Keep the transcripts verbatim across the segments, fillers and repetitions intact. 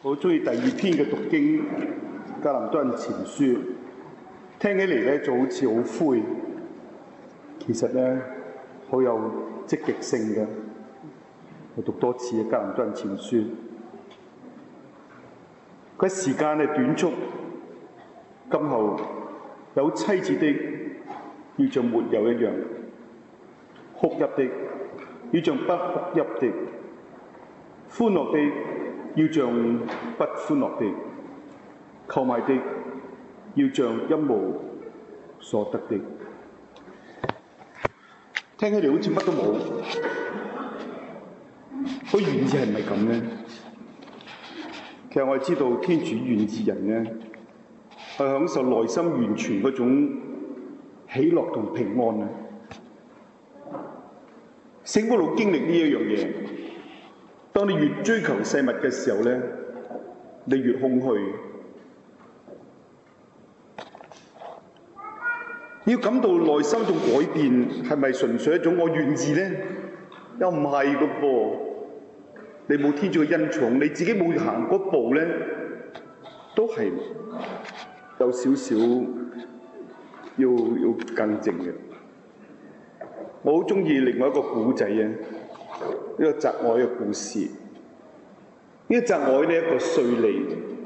我好中意第二篇嘅讀經《格林多人前書》，聽起嚟咧就好似好灰，其實咧好有積極性嘅。我讀多次《格林多人前書》，佢時間係短促，今後有妻子的要像沒有一樣，哭泣的要像不哭泣的，歡樂的要像不歡樂的，購買的要像一無所得的。聽起嚟好似乜都冇，個原意係唔係咁咧？其實我哋知道天主願意人咧，係享受內心完全嗰種喜樂同平安啊！聖保祿經歷呢一樣嘢，當你越追求世物嘅時候咧，你越空虛。要感到內心種改變，係咪純粹一種我願意咧？又唔係噶噃。你冇天主嘅恩寵，你自己冇行嗰步咧，都係有少少要要更正嘅。我好中意另外一個古仔啊，呢個澤愛嘅故事。呢個澤愛呢一個稅吏，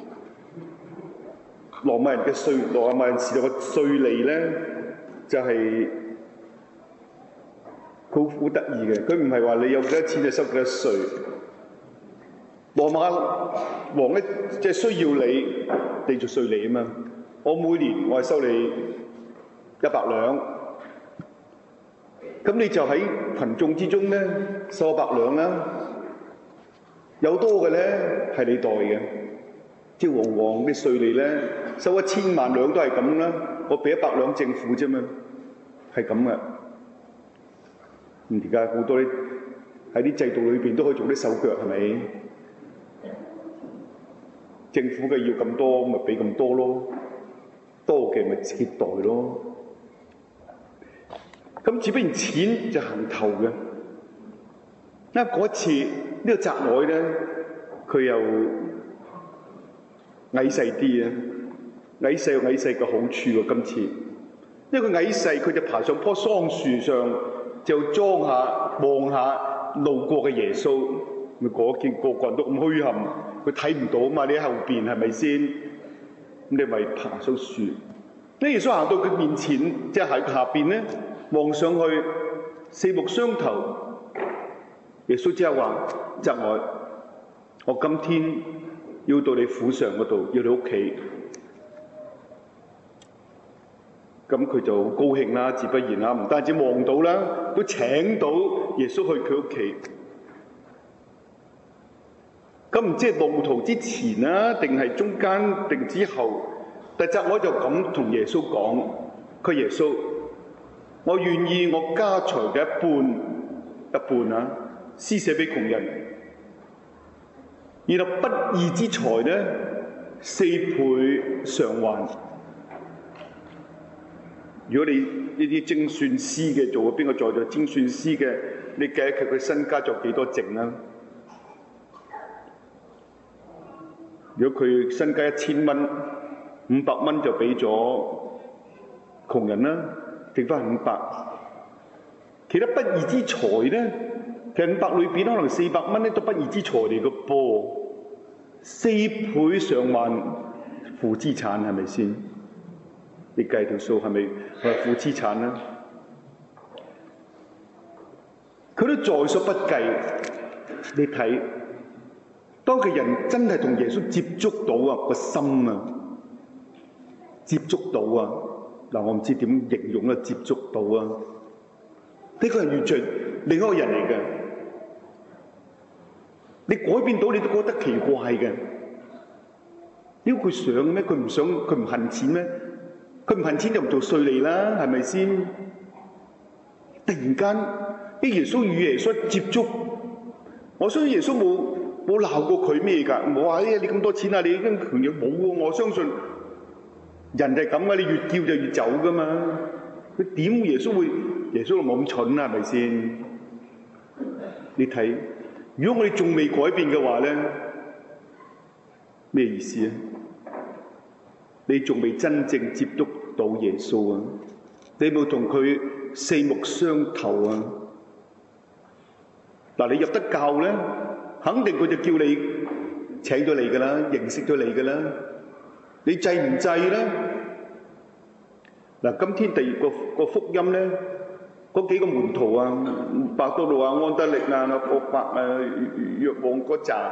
羅馬人嘅稅，羅馬人時代嘅稅吏咧，就係好好得意嘅。佢唔係話你有幾多錢就收幾多稅。羅馬王咧，即係需要你，你做稅吏啊嘛。我每年我係收你一百兩，咁你就喺群眾之中咧收一百兩啦。有多嘅咧係你袋嘅，即係往往啲稅吏咧收一千萬兩都係咁啦。我俾一百兩政府啫嘛，係咁嘅。咁而家好多啲喺啲制度裏邊都可以做啲手腳，係咪？政府嘅要咁多，咪俾咁多咯，多嘅咪接待咯。咁只不然錢就行頭嘅。因為嗰次呢個澤愛咧，佢又矮細啲啊，矮細有矮細嘅好處喎。今次，因為佢矮細，佢就爬上棵桑樹上，就裝下望下路過嘅耶穌。咪嗰見個個人都咁虛冚，佢睇唔到嘛？你喺後邊係咪先？咁你咪爬上樹。呢耶穌行到佢面前，即係喺下邊咧，望上去四目相投。耶穌即係話：澤愛，我今天要到你府上嗰度，要你屋企。咁佢就好高興啦，自不然啦，唔單止望到啦，都請到耶穌去佢屋企。咁唔知係路途之前啊，定係中間，定之後？但係澤愛就咁同耶穌講：佢耶穌，我願意我家財嘅一半，一半啊，施捨俾窮人。然後不義之財咧，四倍償還。如果你呢啲精算師嘅做，邊個在做精算師嘅？你計一計佢身家仲有幾多剩啊？如果佢身家一千蚊，五百蚊就俾咗窮人啦，剩翻五百。其他不義之財咧，其實五百裏邊可能四百蚊咧都不義之財嚟嘅噃，四倍償還負資產係咪先？你計條數係咪係負資產啦？佢都在所不計。你睇。當個人真係同耶穌接觸到啊，個心啊，接觸到啊，嗱，我唔知點形容啦，接觸到啊，呢個係完全另一個人嚟嘅。你改變到你都覺得奇怪嘅。因為佢想咩？佢唔想，佢唔恨錢咩？佢唔恨錢就唔做稅吏啦，係咪先？突然間，啲耶穌與耶穌接觸，我相信耶穌冇。冇鬧過佢咩㗎？冇話你咁多錢啊！你已經窮嘢冇喎。我相信人係咁噶，你越叫就越走噶嘛。佢點耶穌會？耶穌冇咁蠢啊？係咪先？你睇，如果我哋仲未改變嘅話咧， 咩意思啊？你仲未真正接觸到耶穌啊？你冇同佢四目相投啊？嗱，你入得教咧，肯定佢就叫你請咗你噶啦，認識咗你噶啦。你制唔制咧？嗱，今天第二個個福音咧，嗰幾個門徒啊，伯多祿啊、安德烈啊、伯伯啊、若望嗰扎，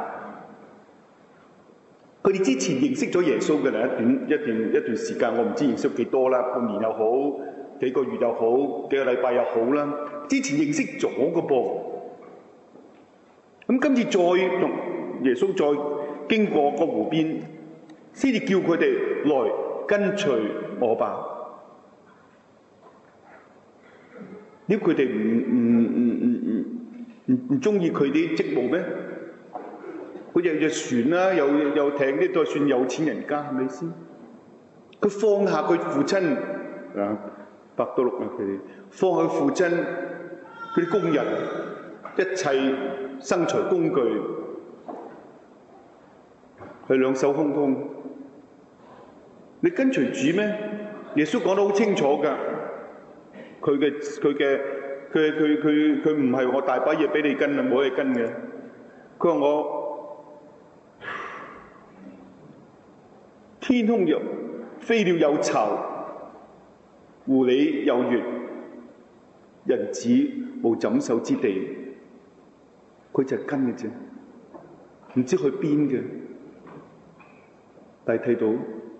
佢哋之前認識咗耶穌嘅啦，一段一段一段時間，我唔知認識幾多啦，半年又好，幾個月又好，幾個禮拜又好啦。之前認識咗嘅噃，咁今次再同耶穌再經過個湖邊，先至叫佢哋來跟隨我吧。點佢哋唔唔唔唔唔唔唔中意佢啲職務咩？佢有隻船啦，有有艇，呢都算有錢人家係咪先？佢放下佢父親啊，伯多祿啊，佢哋放下父親嗰啲工人，一切生財工具，佢兩手空空。你跟隨主咩？耶穌講得好清楚㗎。佢嘅佢嘅佢佢佢佢唔係我大把嘢俾你跟啊，冇嘢跟嘅。佢話我天空有飛鳥有巢，狐狸有穴，人子無枕首之地。佢就係跟嘅啫，唔知去邊嘅。但係睇到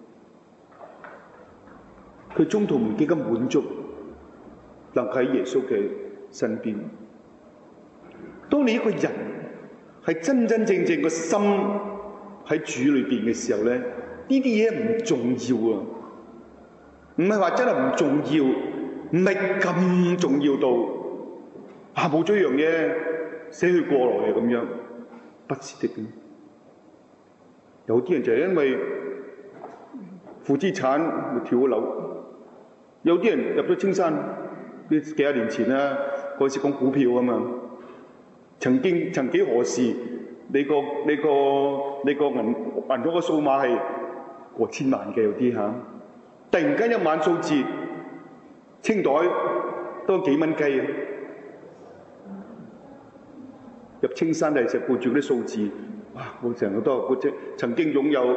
佢中途唔記得滿足。能喺耶穌嘅身邊。當你一個人係真真正正個心喺主裏邊嘅時候咧，呢啲嘢唔重要啊！唔係話真係唔重要，唔係咁重要到啊冇咗一樣嘢死去過來嘅咁樣，不是的。有啲人就係因為負資產咪跳咗樓，有啲人入咗青山。呢幾廿年前啦，嗰時講股票啊嘛，曾經曾幾何時，你個你個你個銀銀行個數碼係過千萬嘅有啲嚇，突然間一晚數字清袋都幾蚊雞啊！入青山就係顧住啲數字，哇！我成日都嗰隻曾經擁有。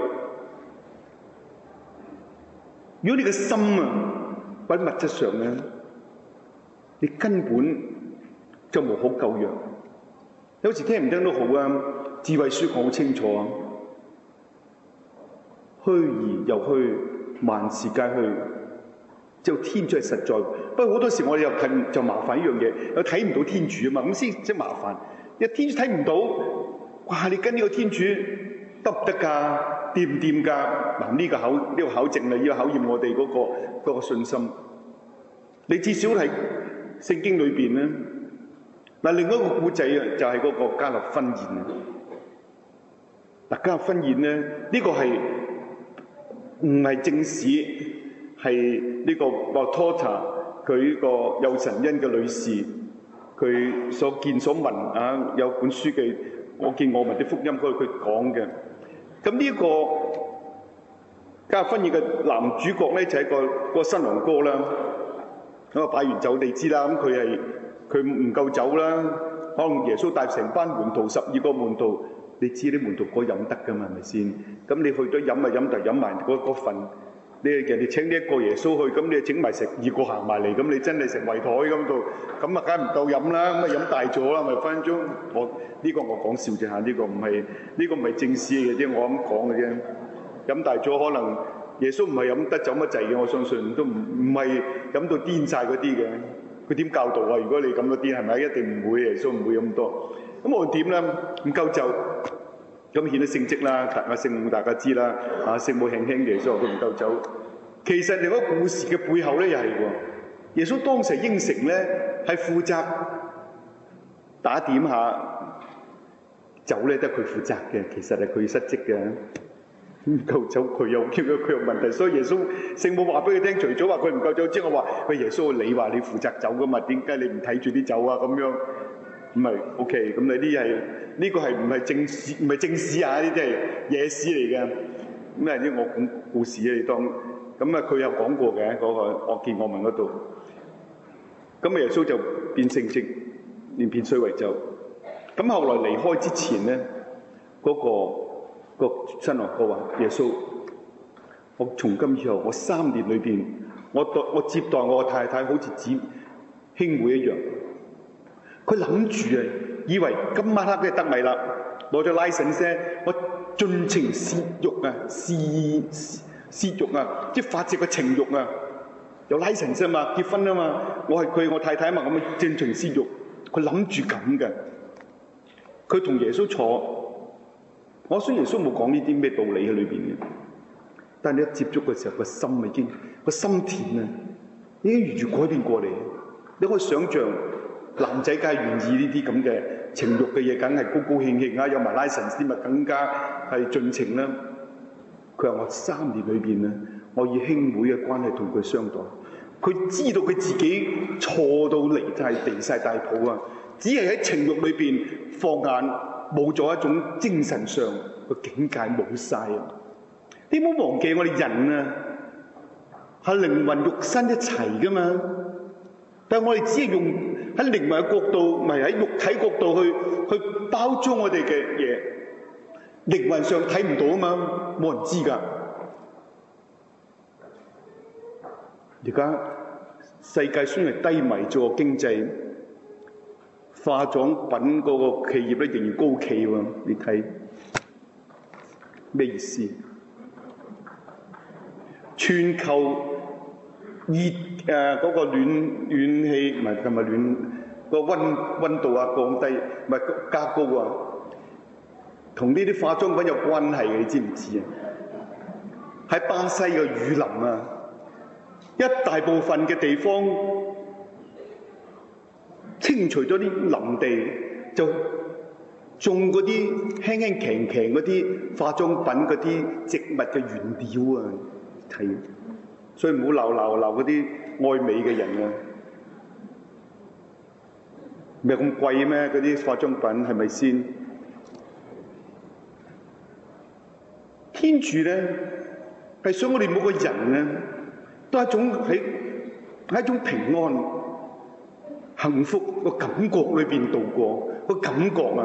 如果你嘅心啊喺物質上咧，你根本就無可救藥。有時聽唔聽都好啊，智慧書講好清楚啊，虛而又虛，萬事皆虛，只有天主係實在。不過好多時我哋又睇就麻煩一樣嘢，又睇唔到天主啊嘛，咁先即係麻煩。因為天主睇唔到，哇！你跟呢個天主得唔得㗎？掂唔掂㗎？嗱，呢個考呢個考證啊，要考驗我哋嗰個嗰個信心。你至少係聖經裏邊咧，嗱，另一個古仔啊，就係嗰個加納婚宴啊。嗱，加納婚宴咧，呢個係唔係正史？係呢個博托塔佢呢個有神恩嘅女士，佢所見所聞啊，有本書嘅我見我聞啲福音嗰度佢講嘅。咁呢個加納婚宴嘅男主角咧就係、是、個個新郎哥啦。咁啊擺完酒你知啦，咁佢係佢唔夠酒啦，可能耶穌帶成班門徒十二個門徒，你知啲門徒該飲得噶嘛，係咪先？咁你去咗飲啊飲就飲埋嗰嗰份，你人哋請呢一個耶穌去，咁你請埋十二個行埋嚟，咁你真係成圍台咁度，咁啊梗係唔夠飲啦，咁啊飲大咗啦，咪分分鐘我呢、呢個我講笑啫嚇，呢、呢個唔係呢個唔係正史嘅啫，我咁講嘅啫，飲大咗可能。耶穌唔係飲得酒乜滯嘅，我相信都唔唔係飲到癲晒嗰啲嘅。佢點教導啊？如果你咁多癲，係咪一定唔會？耶穌唔會咁多。咁我點咧？唔夠酒，咁顯得聖蹟啦。阿聖母大家知啦，啊聖母輕輕耶穌佢唔夠酒。其實另一個故事嘅背後咧又係喎，耶穌當時應承咧係負責打點下酒咧，得佢負責嘅，其實係佢失職嘅。唔夠酒，佢又叫佢佢有問題，所以耶穌聖母話俾佢聽，除咗話佢唔夠酒之外，我話喂耶穌，你話你負責酒噶嘛？點解你唔睇住啲酒啊？咁樣唔係 OK， 咁你呢係呢個係唔係正史唔係正史啊？呢啲係野史嚟嘅。咁啊啲我講故事啊，你當咁啊佢有講過嘅嗰、嗰個我見我聞嗰度。咁耶穌就變聖跡，連變水為酒。咁後來離開之前咧，嗰、嗰個、嗰個新郎哥話：耶穌，我從今以後，我三年裏邊，我待我接待我嘅太太好似姊兄妹一樣。佢諗住啊，以為今晚黑嘅得米啦，攞咗 license， 我盡情泄慾啊，泄泄慾啊，即係發泄個情慾啊，有 license 啊嘛，結婚啊嘛，我係佢我太太啊嘛，咁啊盡情泄慾。佢諗住咁嘅，佢同耶穌坐，我相信耶穌冇講呢啲咩道理喺裏邊嘅，但係你一接觸嘅時候，個心已經個心田啊，已經完全改變過嚟。你可以想象。男仔梗係願意呢啲咁嘅情慾嘅嘢，梗係高高興興啊！有埋 license 啲咪更加係盡情啦。佢話：我三年裏邊咧，我以兄妹嘅關係同佢相待。佢知道佢自己錯到嚟就係地勢大譜啊！只係喺情慾裏邊放眼，冇咗一種精神上嘅境界冇晒啊！你唔好忘記我哋人啊，係靈魂肉身一齊噶嘛。但係我哋只係用喺靈魂嘅角度，唔係喺肉體角度去去包裝我哋嘅嘢。靈魂上睇唔到啊嘛，冇人知㗎。而家世界雖然低迷咗個經濟，化妝品嗰個企業咧仍然高企喎。你睇咩意思？全球熱誒嗰個暖暖氣唔係，係咪暖個溫溫度啊降低，唔係加高啊？同呢啲化妝品有關係嘅，你知唔知啊？喺巴西嘅雨林啊，一大部分嘅地方清除咗啲林地，就種嗰啲輕輕強強嗰啲化妝品嗰啲植物嘅原料啊，睇。所以唔好鬧鬧鬧嗰啲愛美嘅人啊！唔係咁貴咩？嗰啲化妝品係咪先？天主咧係想我哋每個人咧都係一種喺喺一種平安、幸福個感覺裏邊度過個感覺啊！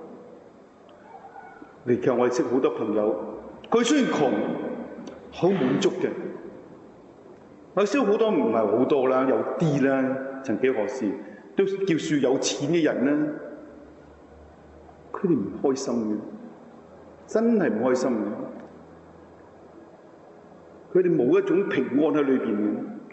你睇我哋識好多朋友，佢雖然窮，好滿足嘅。我識好多唔係好多啦，有啲啦，曾幾何時都叫算有錢嘅人啦，佢哋唔開心嘅，真係唔開心嘅。佢哋冇一種平安喺裏邊嘅，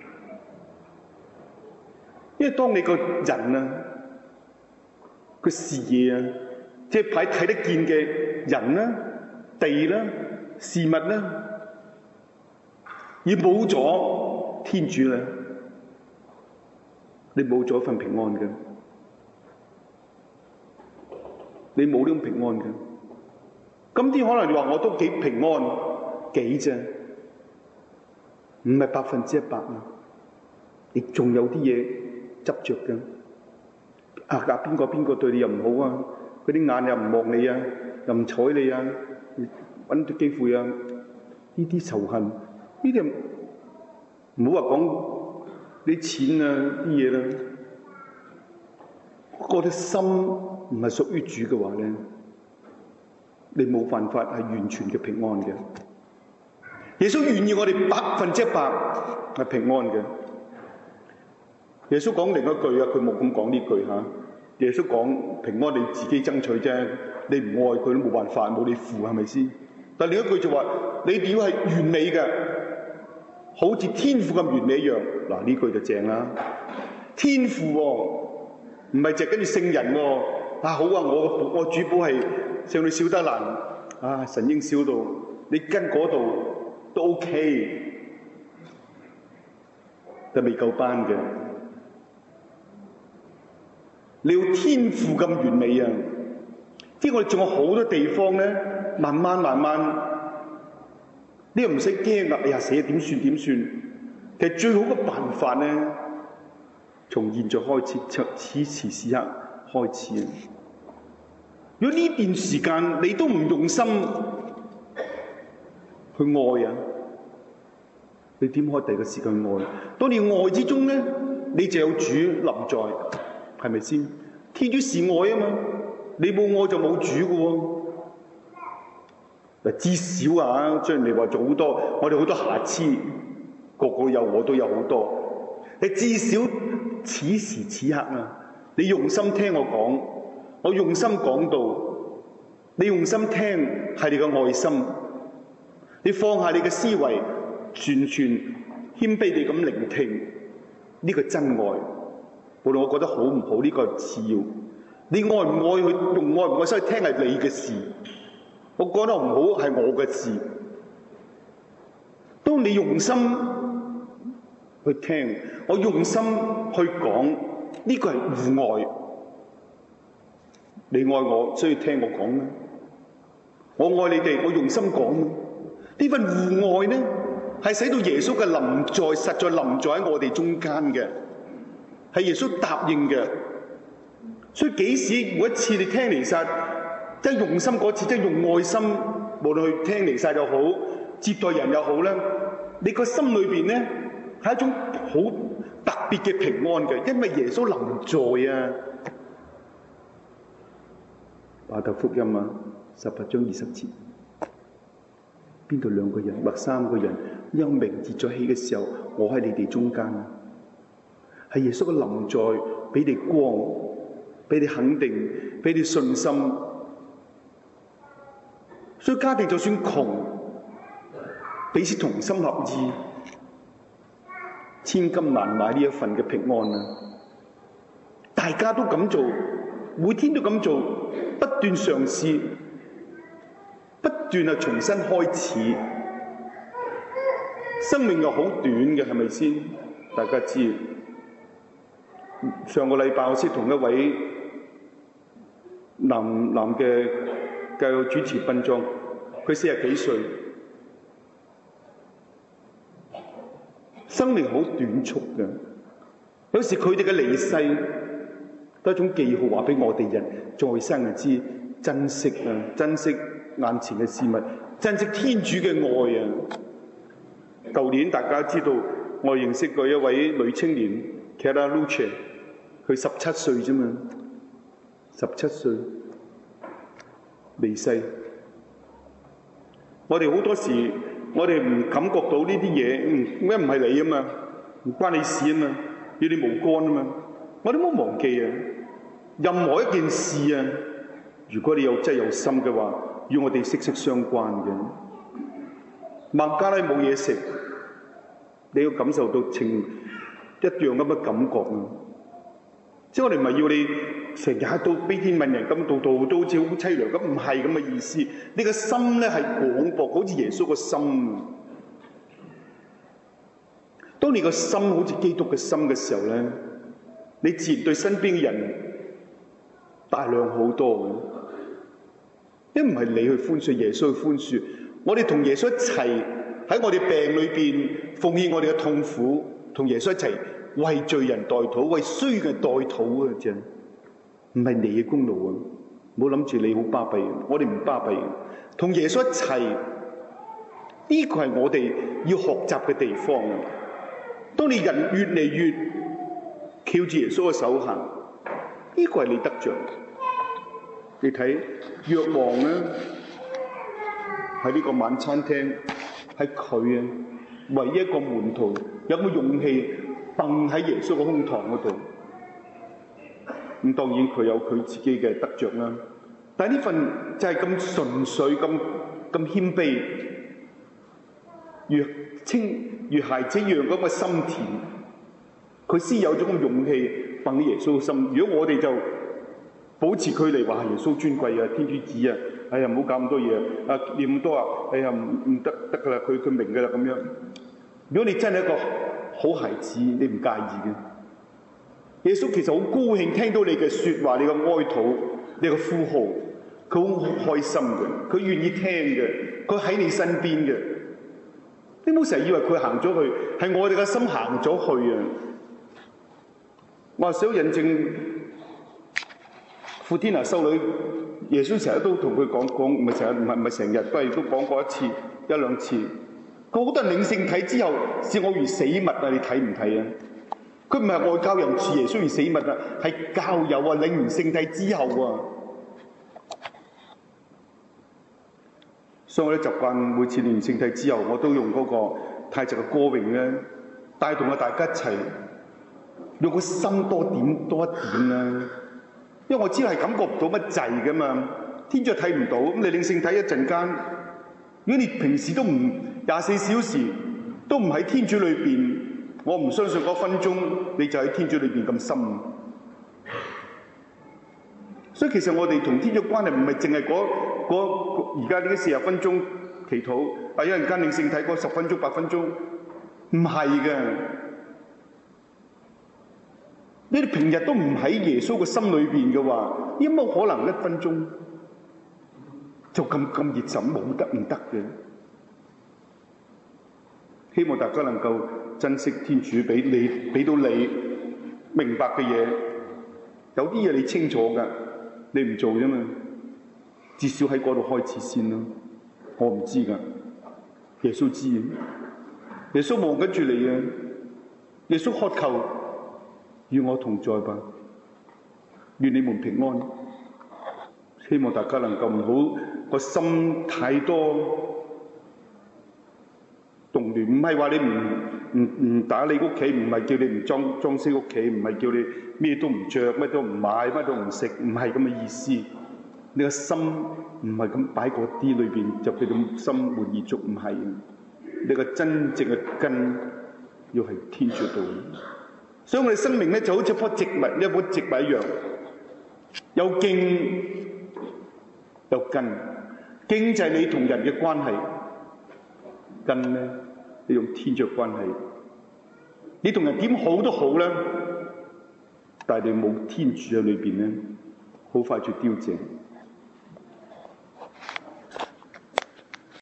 因為當你個人啊，個視野啊，即係睇睇得見嘅人啦、地啦、事物啦，而冇咗天主咧，你冇咗份平安嘅，你冇呢種平安嘅。咁啲可能你話我都幾平安幾啫，唔係百分之一百啊！你仲有啲嘢執着嘅。啊啊！邊個邊個對你又唔好啊？佢啲眼又唔望你啊，又唔睬你啊，揾啲機會啊！呢啲仇恨，呢啲。唔好話講啲錢啊啲嘢啦，我哋心唔係屬於主嘅話咧，你冇辦法係完全嘅平安嘅。耶穌願意我哋百分之一百係平安嘅。耶穌講另一句啊，佢冇咁講呢句嚇。耶穌講平安你自己爭取啫，你唔愛佢都冇辦法，冇你負係咪先？但另一句就話你哋要係完美嘅。好似天父咁完美一樣，嗱呢句就正啦。天父喎、哦，唔係淨係跟住聖人喎、哦。啊好啊，我我主保係聖女小德蘭，啊神嬰小道，你跟嗰度都 OK， 但未夠班嘅。你要天父咁完美啊！即係我哋仲有好多地方咧，慢慢慢慢。你又唔使驚噶，哎呀死啊！點算點算？其實最好嘅辦法咧，從現在開始，此時此刻開始。如果呢段時間你都唔用心去愛啊，你點可以第二個時間愛？當你愛之中咧，你就有主臨在，係咪先？天主是愛啊嘛，你冇愛就冇主噶喎。嗱，至少啊，雖然你話做好多，我哋好多瑕疵，個個有，我都有好多。你至少此時此刻啊，你用心聽我講，我用心講道，你用心聽係你嘅愛心，你放下你嘅思維，完全謙卑地咁聆聽呢個真愛。無論我覺得好唔好，呢個係次要。你愛唔愛去用愛唔愛心去聽係你嘅事，我覺得唔好係我嘅事。當你用心去聽，我用心去講，呢個係互愛。你愛我，所以聽我講啦。我愛你哋，我用心講啦。呢份互愛呢，係使到耶穌嘅臨在實在臨在喺我哋中間嘅，係耶穌答應嘅。所以幾時每一次你聽彌撒，即係用心嗰次，即係用愛心，無論去聽彌撒又好，接待人又好咧，你個心裏邊咧係一種好特別嘅平安嘅，因為耶穌臨在啊。馬太福音啊，十八章二十節，邊度兩個人或三個人因名字在起嘅時候，我喺你哋中間啊，係耶穌嘅臨在，俾你光，俾你肯定，俾你信心。所以家庭就算窮，彼此同心合意，千金難買呢一份嘅平安啊！大家都咁做，每天都咁做，不斷嘗試，不斷啊重新開始。生命又好短嘅，係咪先？大家知。上個禮拜我先同一位男男嘅教育主持殯葬，佢四十幾歲，生命好短促嘅。有時佢哋嘅離世都係一種記號，話俾我哋人在生嘅知珍惜啊，珍惜眼前嘅事物，珍惜天主嘅愛啊！舊年大家知道，我認識過一位女青年 Cara Luce， 佢十七歲啫嘛，十七歲離世。我哋好多時，我哋唔感覺到呢啲嘢，嗯，咩唔係你啊嘛，唔關你事啊嘛，與你無干啊嘛。我哋唔好忘記啊，任何一件事啊，如果你有真係有心嘅話，與我哋息息相關嘅。孟加拉冇嘢食，你要感受到情一樣咁嘅感覺啊！即係我哋唔係要你成日都悲天憫人咁，度度都好似好凄涼咁，唔係咁嘅意思。你個心咧係廣博，好似耶穌個心。當你個心好似基督嘅心嘅時候咧，你自然對身邊嘅人大量好多嘅。因為唔係你去寬恕，耶穌去寬恕。我哋同耶穌一齊喺我哋病裏邊奉獻我哋嘅痛苦，同耶穌一齊為罪人代禱，為衰嘅代禱啊！真唔係你嘅功勞啊！唔好諗住你好巴閉，我哋唔巴閉。同耶穌一齊，呢個係我哋要學習嘅地方。當你人越嚟越翹住耶穌嘅手行，呢個係你得着。你睇若望咧，喺呢個晚餐廳，係佢啊，唯一一個門徒有冇勇氣掟喺耶穌嘅胸膛嗰度。咁當然佢有佢自己嘅得着啦，但係呢份就係咁純粹、咁咁謙卑，越清越孩子一樣咁嘅心田，佢先有種勇氣掟喺耶穌嘅心。如果我哋就保持距離，話耶穌尊貴啊，天主子啊，哎呀唔好搞咁多嘢啊，念咁多啊，哎呀唔唔得得噶啦，佢佢明噶啦咁樣。如果你真係一個好孩子，你唔介意嘅。耶穌其實好高興聽到你嘅説話，你嘅哀禱，你嘅呼號，佢好開心嘅，佢願意聽嘅，佢喺你身邊嘅。你冇成日以為佢行咗去，係我哋嘅心行咗去啊！我話想印證傅天娜修女，耶穌成日都同佢講講，唔係成日，唔係唔係成日，都係都講過一次一兩次。佢好多人領聖體之後，視我如死物啊！你睇唔睇啊？佢唔係外教人視耶穌如死物啊，係教友啊！領完聖體之後啊，所以我咧習慣每次領完聖體之後，我都用嗰個太極嘅歌詠咧，帶動啊大家一齊用個心多點多一點啦。因為我知係感覺唔到乜滯噶嘛，天主睇唔到，咁你領聖體一陣間，如果你平時都唔廿四小時都唔喺天主裏邊，我唔相信嗰分鐘你就喺天主裏邊咁深。所以其實我哋同天主關係唔係淨係嗰嗰而家呢啲四十分鐘祈禱，啊一陣間領聖體嗰十分鐘八分鐘，唔係嘅。你哋平日都唔喺耶穌嘅心裏邊嘅話，有冇可能一分鐘就咁咁熱忱？冇得唔得嘅。希望大家能夠珍惜天主俾你俾到你明白嘅嘢。有啲嘢你清楚㗎，你唔做啫嘛。至少喺嗰度開始先啦。我唔知㗎，耶穌知。耶穌望緊住你嘅，耶穌渴求與我同在吧。願你們平安。希望大家能夠唔好個心太多動亂，唔係話你唔唔唔打理屋企，唔係叫你唔裝裝飾屋企，唔係叫你咩都唔着，乜都唔買，乜都唔食，唔係咁嘅意思。你個心唔係咁擺嗰啲裏邊，就叫做心滿意足，唔係。你個真正嘅根要係天主度。所以我哋生命咧就好似一棵植物，一棵植物一樣，有莖有根。莖就係你同人嘅關係，根咧你用天主嘅關係。你同人點好都好啦，但係你冇天主喺裏邊咧，好快就凋謝。